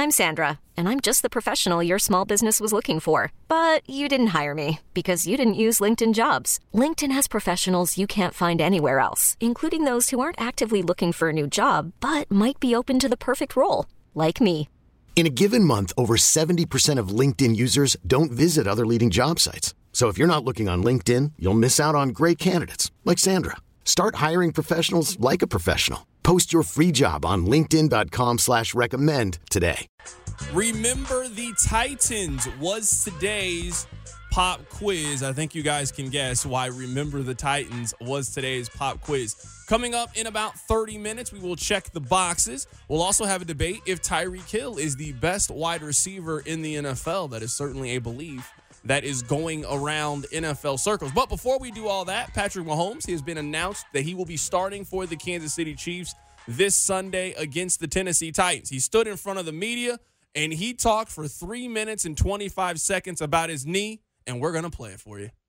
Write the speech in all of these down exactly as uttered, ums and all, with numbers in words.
I'm Sandra, and I'm just the professional your small business was looking for. But you didn't hire me because you didn't use LinkedIn Jobs. LinkedIn has professionals you can't find anywhere else, including those who aren't actively looking for a new job, but might be open to the perfect role, like me. In a given month, over seventy percent of LinkedIn users don't visit other leading job sites. So if you're not looking on LinkedIn, you'll miss out on great candidates like Sandra. Start hiring professionals like a professional. Post your free job on linkedin.com slash recommend today. Remember the Titans was today's pop quiz. I think you guys can guess why Remember the Titans was today's pop quiz. Coming up in about thirty minutes, we will check the boxes. We'll also have a debate if Tyreek Hill is the best wide receiver in the N F L. That is certainly a belief that is going around N F L circles. But before we do all that, Patrick Mahomes, he has been announced that he will be starting for the Kansas City Chiefs this Sunday against the Tennessee Titans. He stood in front of the media, and he talked for three minutes and twenty-five seconds about his knee, and we're going to play it for you.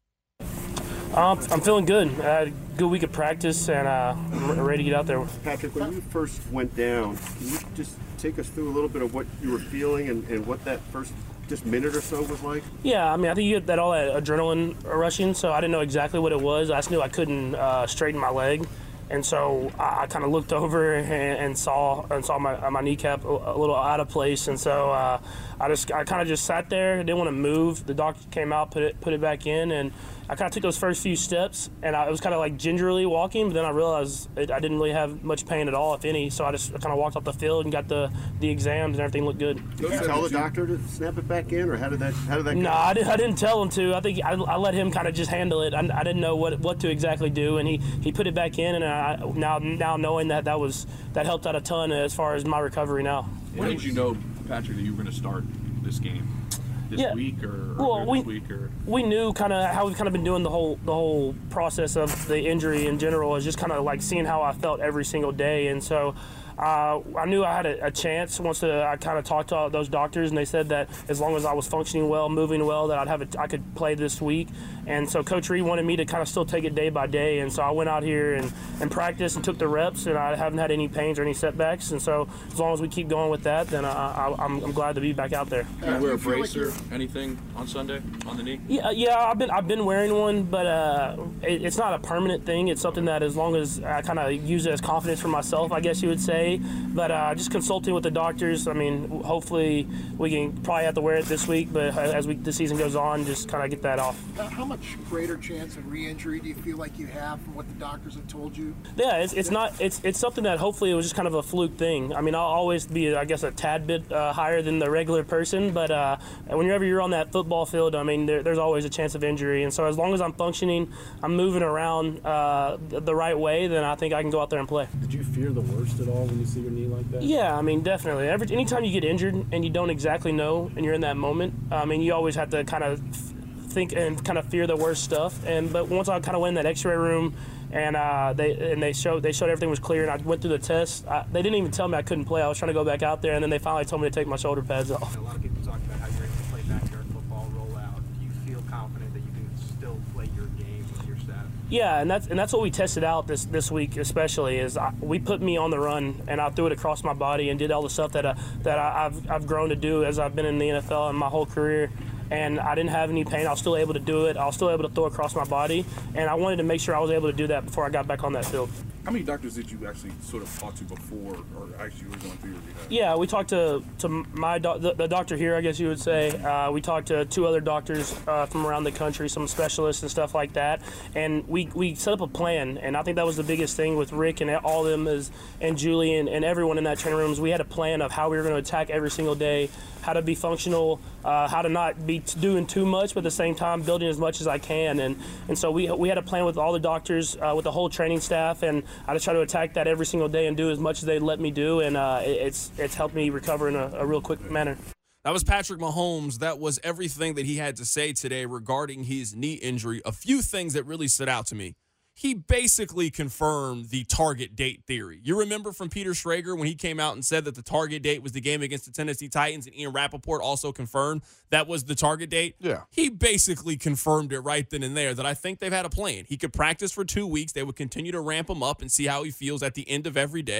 Um, I'm feeling good. I had a good week of practice, and uh, I'm ready to get out there. Patrick, when you first went down, can you just take us through a little bit of what you were feeling and, and what that first just minute or so was like? Yeah, I mean, I think you get that all that adrenaline rushing, so I didn't know exactly what it was. I just knew I couldn't uh, straighten my leg, and so I, I kind of looked over and, and saw and saw my my kneecap a, a little out of place, and so uh, I just I kind of just sat there. Didn't want to move. The doctor came out, put it put it back in, and I kind of took those first few steps, and I, it was kind of like gingerly walking, but then I realized it, I didn't really have much pain at all, if any, so I just kind of walked off the field and got the, the exams, and everything looked good. Did you tell the doctor to snap it back in, or how did that how did that go? No, I, did, I didn't tell him to. I think I, I let him kind of just handle it. I, I didn't know what what to exactly do, and he, he put it back in, and I, now now knowing that that was that helped out a ton as far as my recovery now. When did you know, Patrick, that you were going to start this game? This yeah. week or, or well, this we, week or we knew kind of how we've kind of been doing the whole the whole process of the injury in general is just kind of like seeing how I felt every single day, and so uh, I knew I had a, a chance once uh, I kind of talked to those doctors, and they said that as long as I was functioning well, moving well, that I'd have a, I could play this week. And so Coach Reed wanted me to kind of still take it day by day, and so I went out here and, and practiced and took the reps, and I haven't had any pains or any setbacks. And so as long as we keep going with that, then I, I, I'm, I'm glad to be back out there. Do you wear a brace or anything on Sunday on the knee? Yeah, yeah, I've been I've been wearing one, but uh, it, it's not a permanent thing. It's something that as long as I kind of use it as confidence for myself, I guess you would say. But uh, just consulting with the doctors. I mean, hopefully we can probably have to wear it this week, but as we, the season goes on, just kind of get that off. How much greater chance of re-injury do you feel like you have from what the doctors have told you? Yeah, it's, it's not it's it's something that hopefully it was just kind of a fluke thing. I mean, I'll always be, I guess, a tad bit uh, higher than the regular person, but uh, whenever you're on that football field, I mean, there, there's always a chance of injury. And so as long as I'm functioning, I'm moving around uh, the, the right way, then I think I can go out there and play. Did you fear the worst at all when you see your knee like that? Yeah, I mean, definitely. Every anytime you get injured and you don't exactly know and you're in that moment, I mean, you always have to kind of think and kind of fear the worst stuff. And but once I kind of went in that X-ray room and uh, they and they showed they showed everything was clear, and I went through the test. I, they didn't even tell me I couldn't play. I was trying to go back out there, and then they finally told me to take my shoulder pads off. A lot of people talk about how you're able to play backyard football, roll out. Do you feel confident that you can still play your game with your staff? Yeah, and that's and that's what we tested out this this week, especially is I, we put me on the run, and I threw it across my body and did all the stuff that I, that I, I've I've grown to do as I've been in the N F L in my whole career. And I didn't have any pain. I was still able to do it. I was still able to throw across my body, and I wanted to make sure I was able to do that before I got back on that field. How many doctors did you actually sort of talk to before, or actually were going through your rehab? Yeah, we talked to to my do- the, the doctor here, I guess you would say. Uh, we talked to two other doctors uh, from around the country, some specialists and stuff like that, and we, we set up a plan. And I think that was the biggest thing with Rick and all of them is and Julie and, and everyone in that training room is we had a plan of how we were going to attack every single day, how to be functional, uh, how to not be t- doing too much, but at the same time building as much as I can. And and so we we had a plan with all the doctors, uh, with the whole training staff, and I just try to attack that every single day and do as much as they let me do, and uh, it, it's it's helped me recover in a, a real quick manner. That was Patrick Mahomes. That was everything that he had to say today regarding his knee injury. A few things that really stood out to me. He basically confirmed the target date theory. You remember from Peter Schrager when he came out and said that the target date was the game against the Tennessee Titans, and Ian Rappaport also confirmed that was the target date? Yeah. He basically confirmed it right then and there, that I think they've had a plan. He could practice for two weeks. They would continue to ramp him up and see how he feels at the end of every day.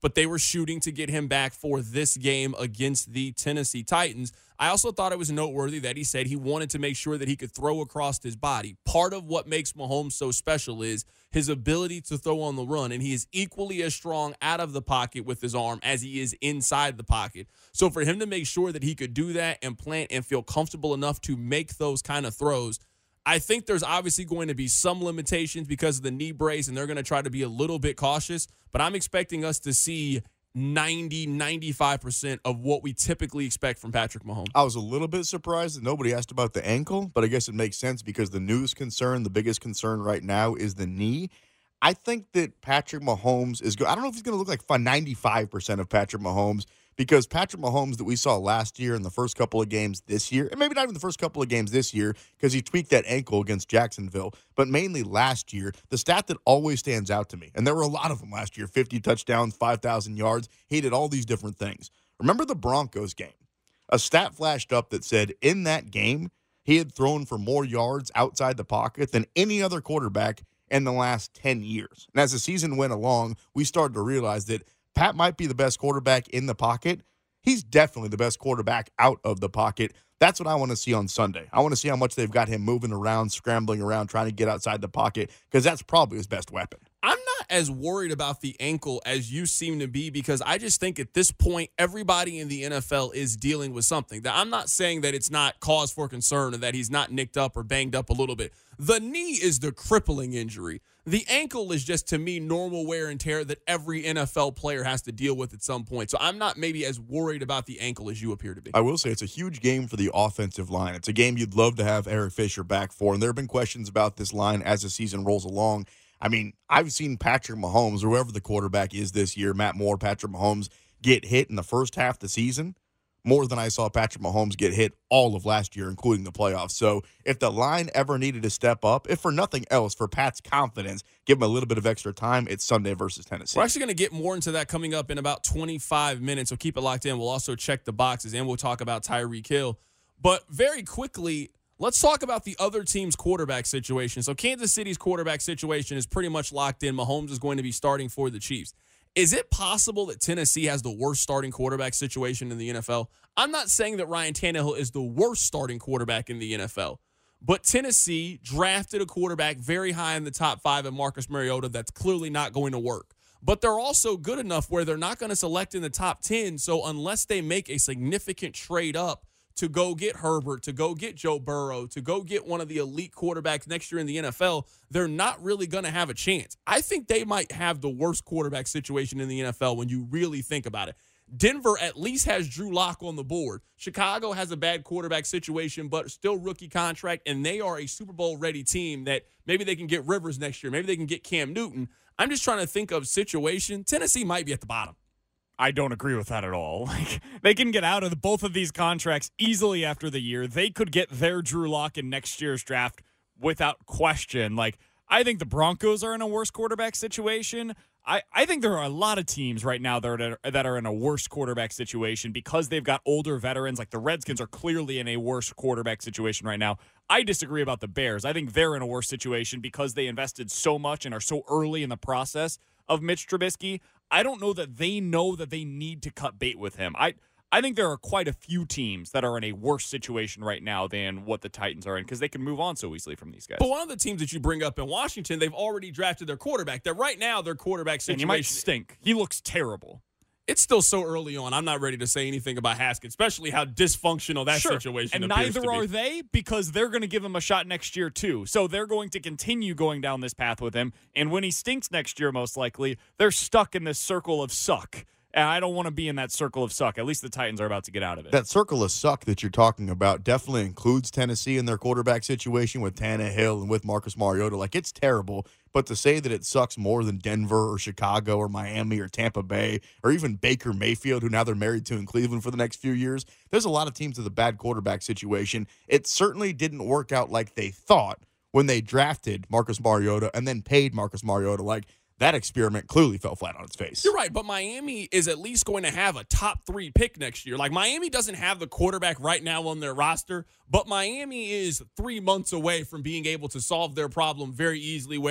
but they were shooting to get him back for this game against the Tennessee Titans. I also thought it was noteworthy that he said he wanted to make sure that he could throw across his body. Part of what makes Mahomes so special is his ability to throw on the run, and he is equally as strong out of the pocket with his arm as he is inside the pocket. So for him to make sure that he could do that and plant and feel comfortable enough to make those kind of throws, I think there's obviously going to be some limitations because of the knee brace, and they're going to try to be a little bit cautious. But I'm expecting us to see ninety, ninety-five percent of what we typically expect from Patrick Mahomes. I was a little bit surprised that nobody asked about the ankle, but I guess it makes sense because the news concern, the biggest concern right now is the knee. I think that Patrick Mahomes is good. I don't know if he's going to look like ninety-five percent of Patrick Mahomes, because Patrick Mahomes that we saw last year in the first couple of games this year, and maybe not even the first couple of games this year because he tweaked that ankle against Jacksonville, but mainly last year, the stat that always stands out to me, and there were a lot of them last year, fifty touchdowns, five thousand yards, he did all these different things. Remember the Broncos game? A stat flashed up that said in that game, he had thrown for more yards outside the pocket than any other quarterback in the last ten years. And as the season went along, we started to realize that Pat might be the best quarterback in the pocket. He's definitely the best quarterback out of the pocket. That's what I want to see on Sunday. I want to see how much they've got him moving around, scrambling around, trying to get outside the pocket, because that's probably his best weapon. I'm not as worried about the ankle as you seem to be, because I just think at this point, everybody in the N F L is dealing with something. That I'm not saying that it's not cause for concern or that he's not nicked up or banged up a little bit. The knee is the crippling injury. The ankle is just, to me, normal wear and tear that every N F L player has to deal with at some point. So I'm not maybe as worried about the ankle as you appear to be. I will say it's a huge game for the offensive line. It's a game you'd love to have Eric Fisher back for, and there have been questions about this line as the season rolls along. I mean, I've seen Patrick Mahomes, or whoever the quarterback is this year, Matt Moore, Patrick Mahomes, get hit in the first half of the season more than I saw Patrick Mahomes get hit all of last year, including the playoffs. So if the line ever needed to step up, if for nothing else, for Pat's confidence, give him a little bit of extra time, it's Sunday versus Tennessee. We're actually going to get more into that coming up in about twenty-five minutes, so keep it locked in. We'll also check the boxes, and we'll talk about Tyreek Hill. But very quickly, let's talk about the other team's quarterback situation. So Kansas City's quarterback situation is pretty much locked in. Mahomes is going to be starting for the Chiefs. Is it possible that Tennessee has the worst starting quarterback situation in the N F L? I'm not saying that Ryan Tannehill is the worst starting quarterback in the N F L, but Tennessee drafted a quarterback very high in the top five at Marcus Mariota that's clearly not going to work. But they're also good enough where they're not going to select in the top ten, so unless they make a significant trade up to go get Herbert, to go get Joe Burrow, to go get one of the elite quarterbacks next year in the N F L, they're not really going to have a chance. I think they might have the worst quarterback situation in the N F L when you really think about it. Denver at least has Drew Lock on the board. Chicago has a bad quarterback situation, but still rookie contract, and they are a Super Bowl-ready team that maybe they can get Rivers next year. Maybe they can get Cam Newton. I'm just trying to think of situation. Tennessee might be at the bottom. I don't agree with that at all. Like, they can get out of the, both of these contracts easily after the year. They could get their Drew Lock in next year's draft without question. Like, I think the Broncos are in a worse quarterback situation. I, I think there are a lot of teams right now that are, that are in a worse quarterback situation because they've got older veterans. Like the Redskins are clearly in a worse quarterback situation right now. I disagree about the Bears. I think they're in a worse situation because they invested so much and are so early in the process of Mitch Trubisky. I don't know that they know that they need to cut bait with him. I I think there are quite a few teams that are in a worse situation right now than what the Titans are in because they can move on so easily from these guys. But one of the teams that you bring up in Washington, they've already drafted their quarterback. That right now their quarterback situation. And he might stink. He looks terrible. It's still so early on. I'm not ready to say anything about Haskins, especially how dysfunctional that sure. situation and appears to be. And neither are they because they're going to give him a shot next year too. So they're going to continue going down this path with him. And when he stinks next year, most likely, they're stuck in this circle of suck. And I don't want to be in that circle of suck. At least the Titans are about to get out of it. That circle of suck that you're talking about definitely includes Tennessee in their quarterback situation with Tannehill and with Marcus Mariota. Like, it's terrible. But to say that it sucks more than Denver or Chicago or Miami or Tampa Bay or even Baker Mayfield, who now they're married to in Cleveland for the next few years, there's a lot of teams with a bad quarterback situation. It certainly didn't work out like they thought when they drafted Marcus Mariota and then paid Marcus Mariota. Like, that experiment clearly fell flat on its face. You're right, but Miami is at least going to have a top three pick next year. Like, Miami doesn't have the quarterback right now on their roster, but Miami is three months away from being able to solve their problem very easily way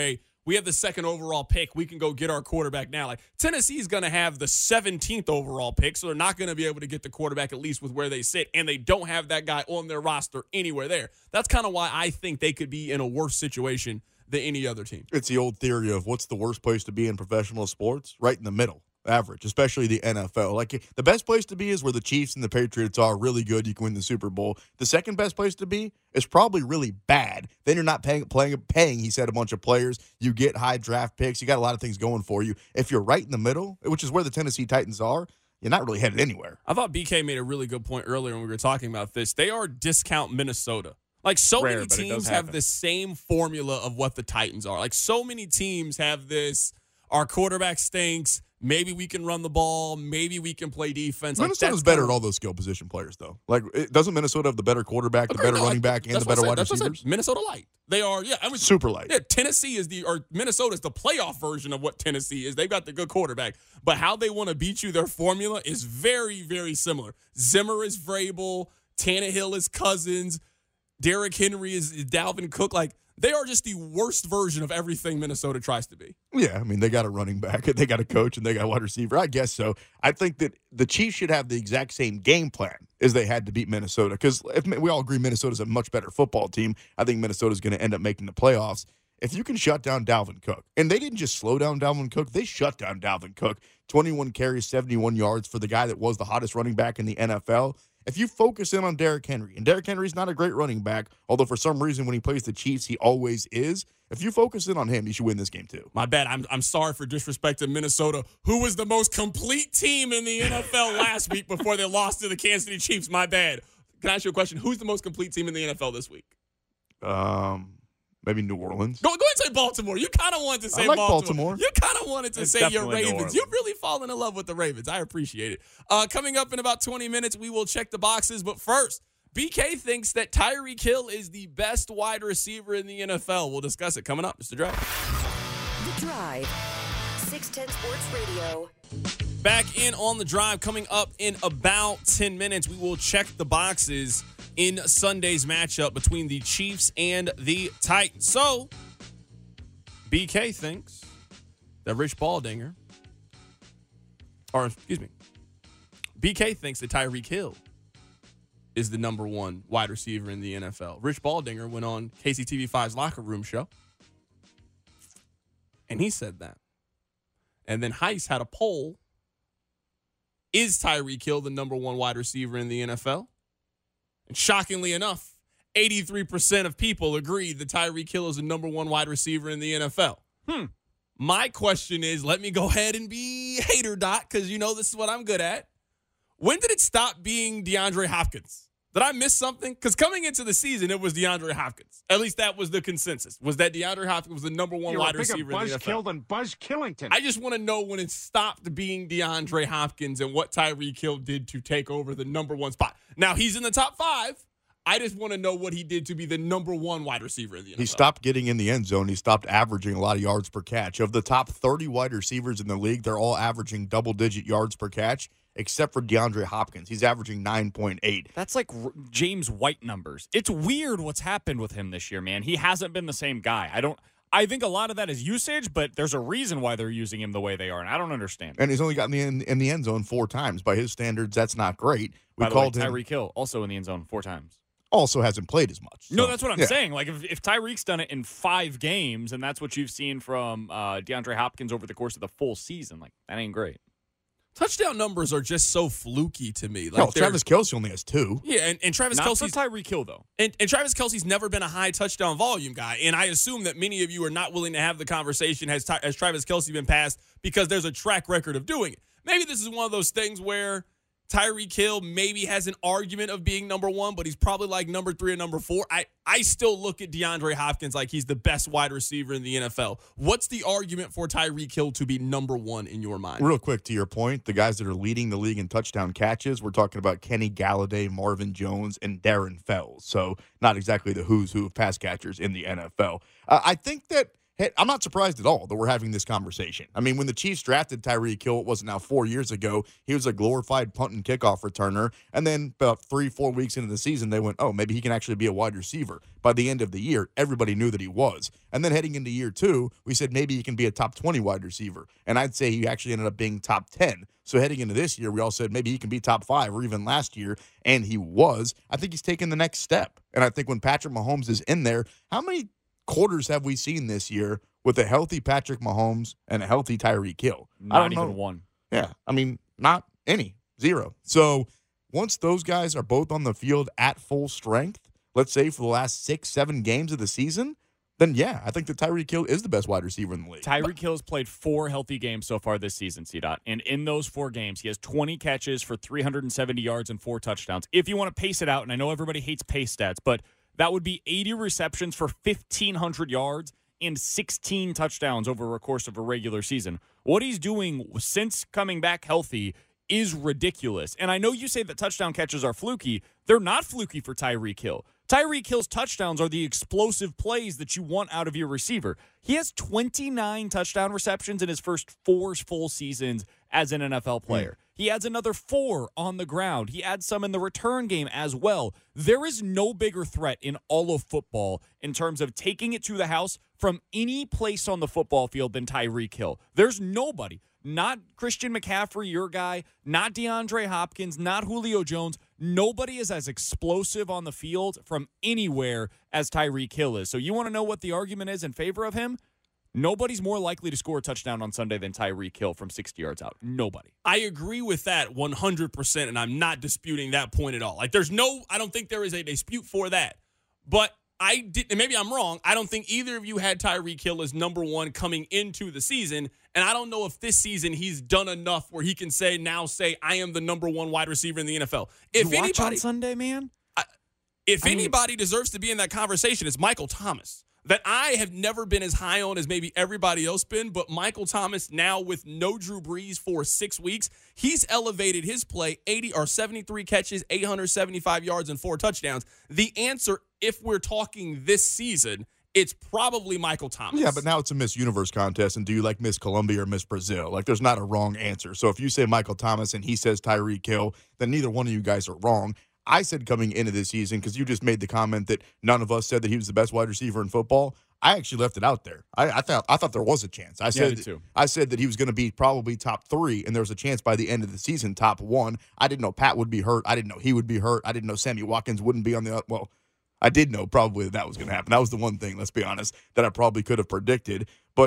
we have the second overall pick. We can go get our quarterback now. Like Tennessee's going to have the seventeenth overall pick, so they're not going to be able to get the quarterback at least with where they sit, and they don't have that guy on their roster anywhere there. That's kind of why I think they could be in a worse situation than any other team. It's the old theory of what's the worst place to be in professional sports? Right in the middle. Average, especially the N F L. Like the best place to be is where the Chiefs and the Patriots are really good. You can win the Super Bowl. The second best place to be is probably really bad. Then you're not paying, playing, paying. He said a bunch of players. You get high draft picks. You got a lot of things going for you. If you're right in the middle, which is where the Tennessee Titans are, you're not really headed anywhere. I thought B K made a really good point earlier when we were talking about this. They are discount Minnesota. Like so Rare, many teams have happen. the same formula of what the Titans are. Like so many teams have this. Our quarterback stinks. Maybe we can run the ball. Maybe we can play defense. Like, Minnesota's better at all those skill position players, though. Like, it, doesn't Minnesota have the better quarterback, the Okay, better no, running I- back, and that's the what I better said. wide That's what I said. receivers? Minnesota light. They are, yeah. I mean, Super light. Yeah, Tennessee is the, or Minnesota is the playoff version of what Tennessee is. They've got the good quarterback. But how they want to beat you, their formula is very, very similar. Zimmer is Vrabel. Tannehill is Cousins. Derrick Henry is Dalvin Cook. Like, they are just the worst version of everything Minnesota tries to be. Yeah, I mean, they got a running back, they got a coach, and they got a wide receiver. I guess so. I think that the Chiefs should have the exact same game plan as they had to beat Minnesota, because if we all agree Minnesota's a much better football team, I think Minnesota's going to end up making the playoffs. If you can shut down Dalvin Cook, and they didn't just slow down Dalvin Cook, they shut down Dalvin Cook. twenty-one carries, seventy-one yards for the guy that was the hottest running back in the N F L. If you focus in on Derrick Henry, and Derrick Henry's not a great running back, although for some reason when he plays the Chiefs, he always is. If you focus in on him, you should win this game too. My bad. I'm I'm sorry for disrespecting Minnesota, who was the most complete team in the N F L last week before they lost to the Kansas City Chiefs. My bad. Can I ask you a question? Who's the most complete team in the N F L this week? Um, maybe New Orleans. Go, go ahead and say Baltimore. You kind of wanted to say I like Baltimore. Baltimore. You kind of wanted to It's say your definitely New Ravens. Orleans. You've really fallen in love with the Ravens. I appreciate it. Uh, coming up in about twenty minutes, we will check the boxes. But first, B K thinks that Tyreek Hill is the best wide receiver in the N F L. We'll discuss it coming up. Mister Drive. The Drive. six ten Sports Radio. Back in on the drive, coming up in about ten minutes, we will check the boxes in Sunday's matchup between the Chiefs and the Titans. So, B K thinks that Rich Baldinger, or excuse me, B K thinks that Tyreek Hill is the number one wide receiver in the N F L. Rich Baldinger went on K C T V five's Locker Room Show, and he said that. And then Heist had a poll. Is Tyreek Hill the number one wide receiver in the N F L? And shockingly enough, eighty-three percent of people agreed that Tyreek Hill is the number one wide receiver in the N F L. Hmm. My question is, let me go ahead and be hater dot, because you know this is what I'm good at. When did it stop being DeAndre Hopkins? Did I miss something? Because coming into the season, it was DeAndre Hopkins. At least that was the consensus, was that DeAndre Hopkins was the number one You're wide a receiver in the N F L. than Buzz Killington. I just want to know when it stopped being DeAndre Hopkins and what Tyreek Hill did to take over the number one spot. Now, he's in the top five. I just want to know what he did to be the number one wide receiver in the N F L. He stopped getting in the end zone. He stopped averaging a lot of yards per catch. Of the top thirty wide receivers in the league, they're all averaging double-digit yards per catch, except for DeAndre Hopkins. He's averaging nine point eight. That's like R- James White numbers. It's weird what's happened with him this year, man. He hasn't been the same guy. I don't. I think a lot of that is usage, but there's a reason why they're using him the way they are, and I don't understand. And he's only gotten in the, in the end zone four times. By his standards, that's not great. We By the called way, him. Tyreek Hill also in the end zone four times. Also hasn't played as much. No, So, that's what I'm yeah. saying. Like, if, if Tyreek's done it in five games, and that's what you've seen from uh, DeAndre Hopkins over the course of the full season, like, that ain't great. Touchdown numbers are just so fluky to me. Like No, they're- Travis Kelce only has two. Yeah, and, and Travis Not Kelce's for Tyreek Hill, though. And, and Travis Kelce's never been a high touchdown volume guy. And I assume that many of you are not willing to have the conversation has, Ty, has Travis Kelce been passed because there's a track record of doing it. Maybe this is one of those things where Tyreek Hill maybe has an argument of being number one, but he's probably like number three or number four. I, I still look at DeAndre Hopkins like he's the best wide receiver in the N F L. What's the argument for Tyreek Hill to be number one in your mind? Real quick, to your point, the guys that are leading the league in touchdown catches, we're talking about Kenny Galladay, Marvin Jones, and Darren Fells. So not exactly the who's who of pass catchers in the N F L. Uh, I think that hey, I'm not surprised at all that we're having this conversation. I mean, when the Chiefs drafted Tyreek Hill, it was now four years ago, he was a glorified punt and kickoff returner. And then about three, four weeks into the season, they went, oh, maybe he can actually be a wide receiver. By the end of the year, everybody knew that he was. And then heading into year two, we said maybe he can be a top twenty wide receiver. And I'd say he actually ended up being top ten. So heading into this year, we all said maybe he can be top five or even last year, and he was. I think he's taken the next step. And I think when Patrick Mahomes is in there, how many quarters have we seen this year with a healthy Patrick Mahomes and a healthy Tyreek Hill? Not I don't even know. one. Yeah, I mean, not any. Zero. So once those guys are both on the field at full strength, let's say for the last six, seven games of the season, then yeah, I think that Tyreek Hill is the best wide receiver in the league. Tyreek Hill has played four healthy games so far this season, C-Dot. And in those four games, he has twenty catches for three hundred seventy yards and four touchdowns. If you want to pace it out, and I know everybody hates pace stats, but that would be eighty receptions for fifteen hundred yards and sixteen touchdowns over a course of a regular season. What he's doing since coming back healthy is ridiculous. And I know you say that touchdown catches are fluky. They're not fluky for Tyreek Hill. Tyreek Hill's touchdowns are the explosive plays that you want out of your receiver. He has twenty-nine touchdown receptions in his first four full seasons as an N F L player. Mm. He adds another four on the ground. He adds some in the return game as well. There is no bigger threat in all of football in terms of taking it to the house from any place on the football field than Tyreek Hill. There's nobody. Not Christian McCaffrey, your guy, not DeAndre Hopkins, not Julio Jones. Nobody is as explosive on the field from anywhere as Tyreek Hill is. So you want to know what the argument is in favor of him? Nobody's more likely to score a touchdown on Sunday than Tyreek Hill from sixty yards out. Nobody. I agree with that one hundred percent, and I'm not disputing that point at all. Like, there's no, I don't think there is a dispute for that. But I did, and maybe I'm wrong, I don't think either of you had Tyreek Hill as number one coming into the season. And I don't know if this season he's done enough where he can say, now say, I am the number one wide receiver in the N F L. If you anybody, watch on Sunday, man? I, if I mean, anybody deserves to be in that conversation, it's Michael Thomas. That I have never been as high on as maybe everybody else been, but Michael Thomas now with no Drew Brees for six weeks, he's elevated his play eighty or seventy-three catches, eight hundred seventy-five yards, and four touchdowns. The answer, if we're talking this season, it's probably Michael Thomas. Yeah, but now it's a Miss Universe contest, and do you like Miss Columbia or Miss Brazil? Like, there's not a wrong answer. So if you say Michael Thomas and he says Tyreek Hill, then neither one of you guys are wrong. I said coming into this season, because you just made the comment that none of us said that he was the best wide receiver in football. I actually left it out there. I, I thought I thought there was a chance. I said yeah, too. I said that he was going to be probably top three, and there was a chance by the end of the season top one. I didn't know Pat would be hurt. I didn't know he would be hurt. I didn't know Sammy Watkins wouldn't be on the well. I did know probably that, that was going to happen. That was the one thing, let's be honest, that I probably could have predicted. But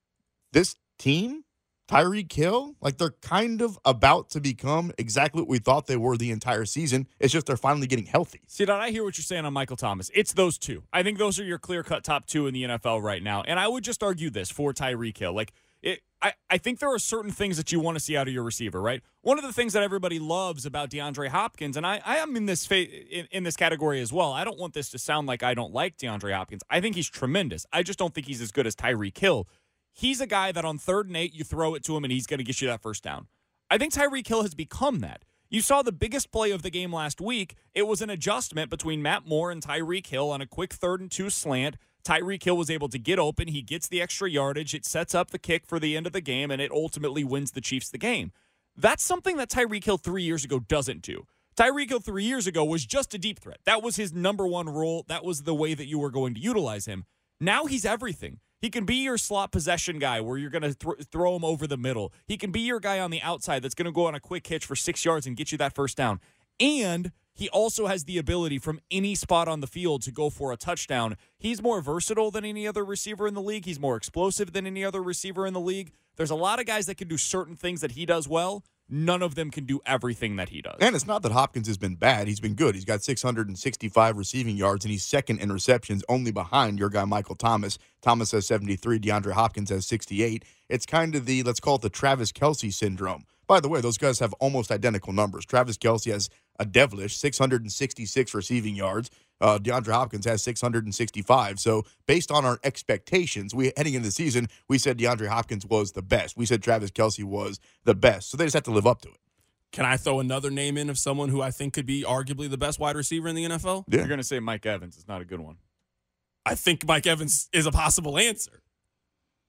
this team, Tyreek Hill, like they're kind of about to become exactly what we thought they were the entire season. It's just they're finally getting healthy. See, Don, I hear what you're saying on Michael Thomas. It's those two. I think those are your clear-cut top two in the N F L right now. And I would just argue this for Tyreek Hill. Like, it, I, I think there are certain things that you want to see out of your receiver, right? One of the things that everybody loves about DeAndre Hopkins, and I, I am in this fa- in, in this category as well. I don't want this to sound like I don't like DeAndre Hopkins. I think he's tremendous. I just don't think he's as good as Tyreek Hill. He's a guy that on third and eight, you throw it to him, and he's going to get you that first down. I think Tyreek Hill has become that. You saw the biggest play of the game last week. It was an adjustment between Matt Moore and Tyreek Hill on a quick third and two slant. Tyreek Hill was able to get open. He gets the extra yardage. It sets up the kick for the end of the game, and it ultimately wins the Chiefs the game. That's something that Tyreek Hill three years ago doesn't do. Tyreek Hill three years ago was just a deep threat. That was his number one role. That was the way that you were going to utilize him. Now he's everything. He can be your slot possession guy where you're going to th- throw him over the middle. He can be your guy on the outside that's going to go on a quick hitch for six yards and get you that first down. And he also has the ability from any spot on the field to go for a touchdown. He's more versatile than any other receiver in the league. He's more explosive than any other receiver in the league. There's a lot of guys that can do certain things that he does well. None of them can do everything that he does. And it's not that Hopkins has been bad. He's been good. He's got six hundred sixty-five receiving yards, and he's second in receptions, only behind your guy Michael Thomas. Thomas has seventy-three. DeAndre Hopkins has sixty-eight. It's kind of the, let's call it the Travis Kelce syndrome. By the way, those guys have almost identical numbers. Travis Kelce has a devilish six hundred sixty-six receiving yards. Uh, DeAndre Hopkins has six hundred sixty-five. So based on our expectations, we heading into the season, we said DeAndre Hopkins was the best. We said Travis Kelce was the best. So they just have to live up to it. Can I throw another name in of someone who I think could be arguably the best wide receiver in the N F L? Yeah. You're going to say Mike Evans. It's not a good one. I think Mike Evans is a possible answer.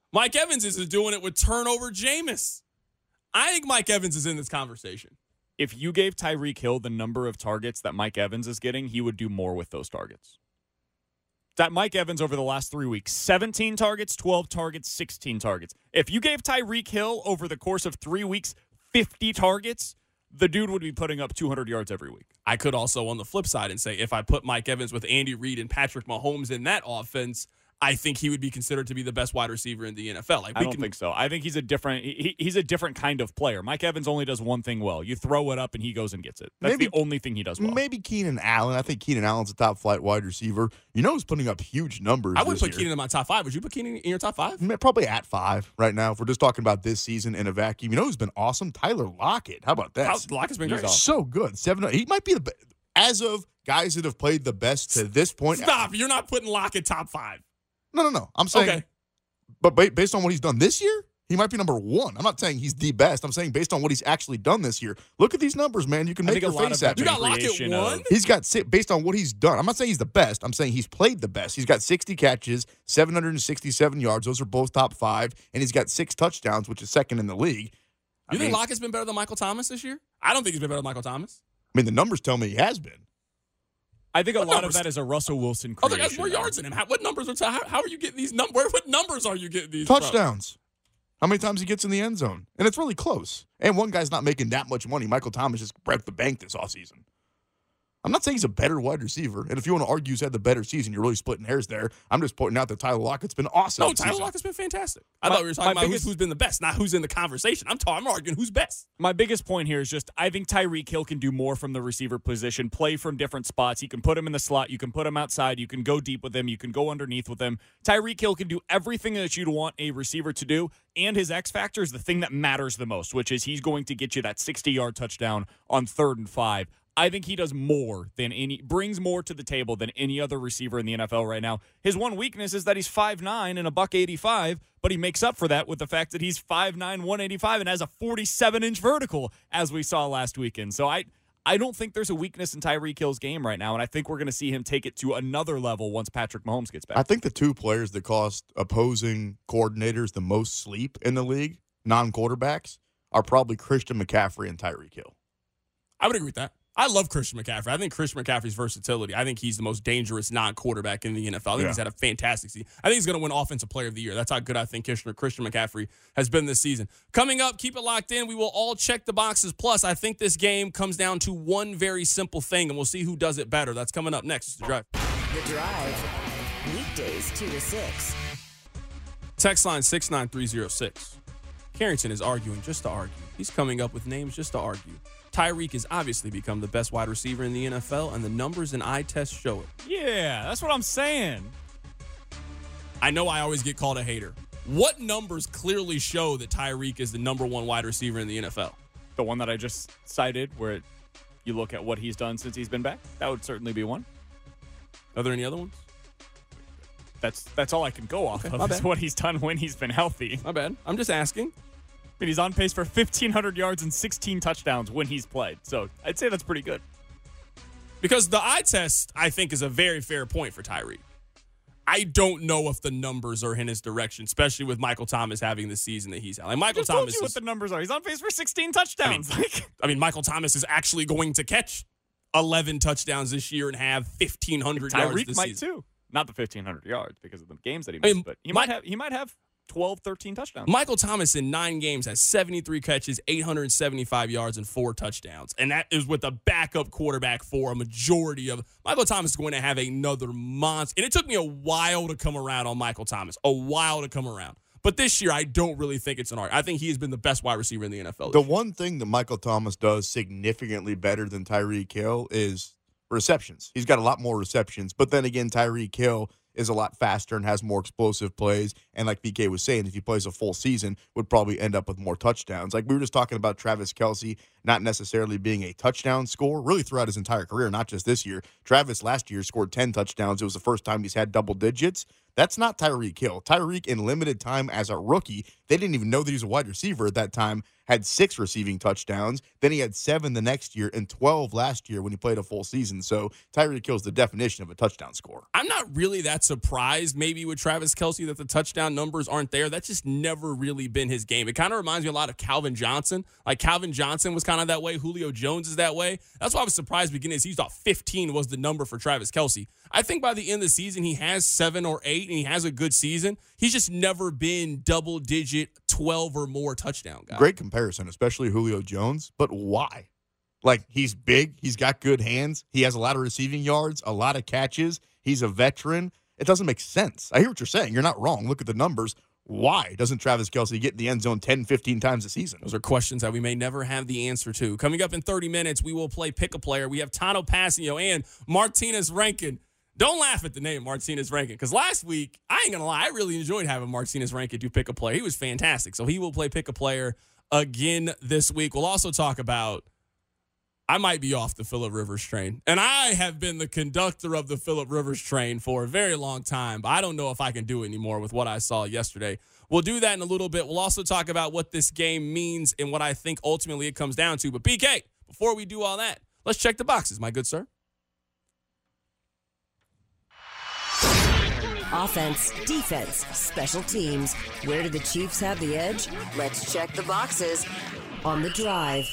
Mike Evans isn't doing it with turnover Jameis. I think Mike Evans is in this conversation. If you gave Tyreek Hill the number of targets that Mike Evans is getting, he would do more with those targets. That Mike Evans over the last three weeks, seventeen targets, twelve targets, sixteen targets. If you gave Tyreek Hill over the course of three weeks, fifty targets, the dude would be putting up two hundred yards every week. I could also, on the flip side, and say if I put Mike Evans with Andy Reid and Patrick Mahomes in that offense, I think he would be considered to be the best wide receiver in the N F L. Like, we I don't can, think so. I think he's a different he, he's a different kind of player. Mike Evans only does one thing well. You throw it up and he goes and gets it. That's Maybe- the only thing he does well. Maybe Keenan Allen. I think Keenan Allen's a top flight wide receiver. You know he's putting up huge numbers. I would this put year. Keenan in my top five. Would you put Keenan in your top five? Mm, Probably at five right now. If we're just talking about this season in a vacuum, you know who's been awesome? Tyler Lockett. How about that? How- Lockett's been He's great. so good. Seven. He might be the best. As of guys that have played the best to this point. Stop. You're not putting Lockett top five. No, no, no. I'm saying. Okay. But ba- based on what he's done this year, he might be number one. I'm not saying he's the best. I'm saying based on what he's actually done this year. Look at these numbers, man. You can I make think your a lot face of at that me. You got Lockett creation one? of- He's got si- based on what he's done. I'm not saying he's the best. I'm saying he's played the best. He's got sixty catches, seven hundred sixty-seven yards. Those are both top five, and he's got six touchdowns, which is second in the league. I You think mean, Lockett's been better than Michael Thomas this year? I don't think he's been better than Michael Thomas. I mean, the numbers tell me he has been. I think a What lot numbers? of that is a Russell Wilson Oh, creation. the guy's more though. yards than him. How, what numbers are? How, how are you getting these numbers? Where? What numbers are you getting these? from? Touchdowns. How many times he gets in the end zone? And it's really close. And one guy's not making that much money. Michael Thomas just broke the bank this offseason. I'm not saying he's a better wide receiver. And if you want to argue he's had the better season, you're really splitting hairs there. I'm just pointing out that Tyler Lockett's been awesome. No, this Tyler season. Lockett's been fantastic. I My- thought we were talking my about biggest- who's, who's been the best, not who's in the conversation. I'm talking. I'm arguing who's best. My biggest point here is just I think Tyreek Hill can do more from the receiver position, play from different spots. You can put him in the slot. You can put him outside. You can go deep with him. You can go underneath with him. Tyreek Hill can do everything that you'd want a receiver to do, and his X factor is the thing that matters the most, which is he's going to get you that sixty-yard touchdown on third and five. I think he does more than any, brings more to the table than any other receiver in the N F L right now. His one weakness is that he's five nine and a buck eighty-five, but he makes up for that with the fact that he's five nine, one eighty-five, and has a forty-seven inch vertical, as we saw last weekend. So I, I don't think there's a weakness in Tyreek Hill's game right now, and I think we're going to see him take it to another level once Patrick Mahomes gets back. I think the two players that cost opposing coordinators the most sleep in the league, non-quarterbacks, are probably Christian McCaffrey and Tyreek Hill. I would agree with that. I love Christian McCaffrey. I think Christian McCaffrey's versatility. I think he's the most dangerous non-quarterback in the N F L. I think Yeah. he's had a fantastic season. I think he's going to win Offensive Player of the Year. That's how good I think Christian Christian McCaffrey has been this season. Coming up, keep it locked in. We will all check the boxes. Plus, I think this game comes down to one very simple thing, and we'll see who does it better. That's coming up next. It's The Drive. The Drive. Weekdays two to six. Text line six nine three zero six. Carrington is arguing just to argue. He's coming up with names just to argue. Tyreek has obviously become the best wide receiver in the N F L, and the numbers and eye tests show it. Yeah, that's what I'm saying. I know I always get called a hater. What numbers clearly show that Tyreek is the number one wide receiver in the N F L? The one that I just cited, where you look at what he's done since he's been back, that would certainly be one. Are there any other ones? That's that's all I can go off Okay, my of. Is bad. what he's done when he's been healthy. My bad. I'm just asking. I mean, he's on pace for fifteen hundred yards and sixteen touchdowns when he's played. So I'd say that's pretty good. Because the eye test, I think, is a very fair point for Tyreek. I don't know if the numbers are in his direction, especially with Michael Thomas having the season that he's had. Like Michael I just told Thomas you what is, the numbers are. He's on pace for sixteen touchdowns. I mean, I mean, Michael Thomas is actually going to catch eleven touchdowns this year and have fifteen hundred yards Tyreek this might season. too. Not the fifteen hundred yards because of the games that he I missed, mean, but he my- might have he might have twelve, thirteen touchdowns. Michael Thomas in nine games has seventy-three catches, eight hundred seventy-five yards, and four touchdowns. And that is with a backup quarterback for a majority of Michael Thomas is going to have another monster. And it took me a while to come around on Michael Thomas, a while to come around. But this year, I don't really think it's an art. I think he has been the best wide receiver in the N F L. The one thing that Michael Thomas does significantly better than Tyreek Hill is receptions. He's got a lot more receptions. But then again, Tyreek Hill is a lot faster and has more explosive plays. And like B K was saying, if he plays a full season, would probably end up with more touchdowns. Like we were just talking about Travis Kelce not necessarily being a touchdown scorer, really throughout his entire career, not just this year. Travis last year scored ten touchdowns. It was the first time he's had double digits. That's not Tyreek Hill. Tyreek, in limited time as a rookie, they didn't even know that he was a wide receiver at that time, had six receiving touchdowns. Then he had seven the next year and twelve last year when he played a full season. So Tyreek Hill's the definition of a touchdown scorer. I'm not really that surprised maybe with Travis Kelce that the touchdown numbers aren't there. That's just never really been his game. It kind of reminds me a lot of Calvin Johnson. Like Calvin Johnson was kind of that way. Julio Jones is that way. That's why I was surprised beginning of the season. Thought fifteen was the number for Travis Kelce. I think by the end of the season, he has seven or eight, and he has a good season. He's just never been double-digit, twelve or more touchdown guy. Great comparison, especially Julio Jones. But why? Like, he's big. He's got good hands. He has a lot of receiving yards, a lot of catches. He's a veteran. It doesn't make sense. I hear what you're saying. You're not wrong. Look at the numbers. Why doesn't Travis Kelce get in the end zone ten, fifteen times a season? Those are questions that we may never have the answer to. Coming up in thirty minutes, we will play Pick a Player. We have Tano Pasio and Martinez Rankin. Don't laugh at the name Martinez Rankin, because last week, I ain't going to lie, I really enjoyed having Martinez Rankin do Pick a Player. He was fantastic. So he will play Pick a Player again this week. We'll also talk about, I might be off the Phillip Rivers train. And I have been the conductor of the Phillip Rivers train for a very long time, but I don't know if I can do it anymore with what I saw yesterday. We'll do that in a little bit. We'll also talk about what this game means and what I think ultimately it comes down to. But P K, before we do all that, let's check the boxes, my good sir. Offense, defense, special teams. Where do the Chiefs have the edge? Let's check the boxes on The Drive.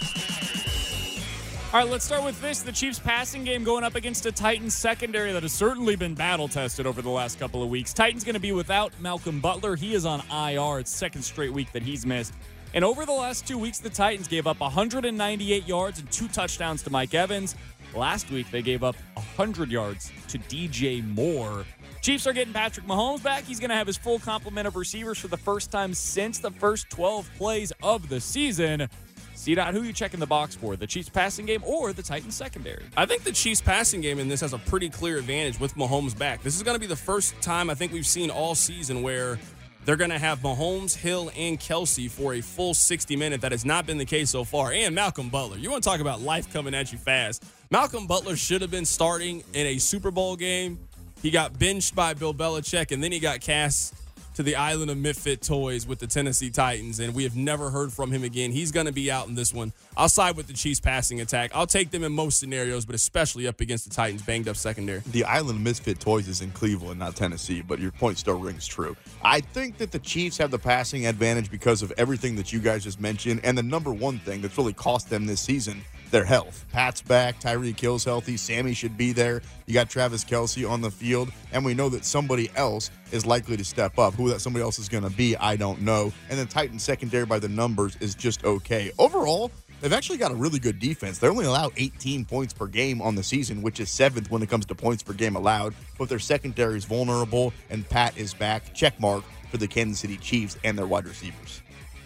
All right, let's start with this. The Chiefs passing game going up against a Titans secondary that has certainly been battle-tested over the last couple of weeks. Titans going to be without Malcolm Butler. He is on I R. It's second straight week that he's missed. And over the last two weeks, the Titans gave up one hundred ninety-eight yards and two touchdowns to Mike Evans. Last week, they gave up one hundred yards to D J Moore. Chiefs are getting Patrick Mahomes back. He's going to have his full complement of receivers for the first time since the first twelve plays of the season. C-Dot, who are you checking the box for, the Chiefs passing game or the Titans secondary? I think the Chiefs passing game in this has a pretty clear advantage with Mahomes back. This is going to be the first time I think we've seen all season where they're going to have Mahomes, Hill, and Kelce for a full sixty minutes. That has not been the case so far. And Malcolm Butler. You want to talk about life coming at you fast. Malcolm Butler should have been starting in a Super Bowl game. He got benched by Bill Belichick, and then he got cast to the island of misfit toys with the Tennessee Titans, and we have never heard from him again. He's going to be out in this one. I'll side with the Chiefs passing attack. I'll take them in most scenarios, but especially up against the Titans' banged-up secondary. The island of misfit toys is in Cleveland, not Tennessee, but your point still rings true. I think that the Chiefs have the passing advantage because of everything that you guys just mentioned, and the number one thing that's really cost them this season, their health. Pat's back, Tyreek Hill's healthy, Sammy should be there. You got Travis Kelce on the field, and we know that somebody else is likely to step up. Who that somebody else is going to be, I don't know. And the Titans secondary by the numbers is just okay. Overall, they've actually got a really good defense. They only allow eighteen points per game on the season, which is seventh when it comes to points per game allowed. But their secondary is vulnerable, and Pat is back. Check mark for the Kansas City Chiefs and their wide receivers.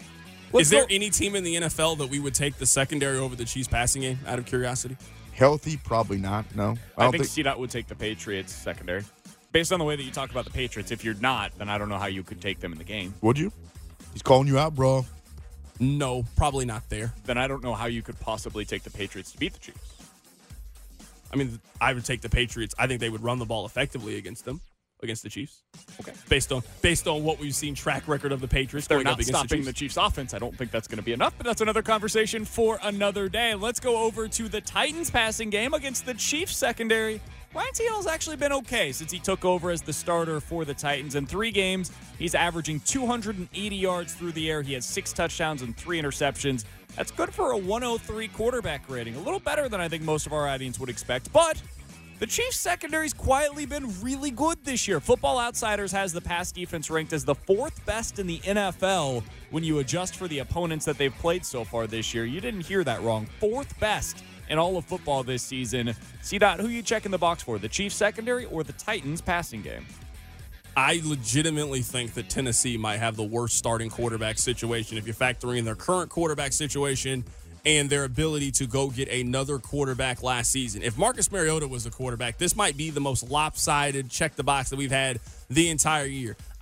Is there any team in the N F L that we would take the secondary over the Chiefs passing game, out of curiosity? Healthy? Probably not, no. I, I don't think, think C-Dot would take the Patriots secondary. Based on the way that you talk about the Patriots, if you're not, then I don't know how you could take them in the game. Would you? He's calling you out, bro. No, probably not there. Then I don't know how you could possibly take the Patriots to beat the Chiefs. I mean, I would take the Patriots. I think they would run the ball effectively against them. Against the Chiefs. Okay. Based on based on what we've seen track record of the Patriots. They're not up stopping the Chiefs. the Chiefs offense. I don't think that's going to be enough, but that's another conversation for another day. Let's go over to the Titans passing game against the Chiefs secondary. Ryan Tannehill's actually been okay since he took over as the starter for the Titans. In three games, he's averaging two hundred eighty yards through the air. He has six touchdowns and three interceptions. That's good for a one oh three quarterback rating. A little better than I think most of our audience would expect, but the Chiefs secondary's quietly been really good this year. Football Outsiders has the pass defense ranked as the fourth best in the N F L when you adjust for the opponents that they've played so far this year. You didn't hear that wrong. Fourth best in all of football this season. C-Dot, who you checking the box for, the Chiefs secondary or the Titans passing game? I legitimately think that Tennessee might have the worst starting quarterback situation if you factor in their current quarterback situation and their ability to go get another quarterback last season. If Marcus Mariota was the quarterback, this might be the most lopsided check the box that we've had the entire year.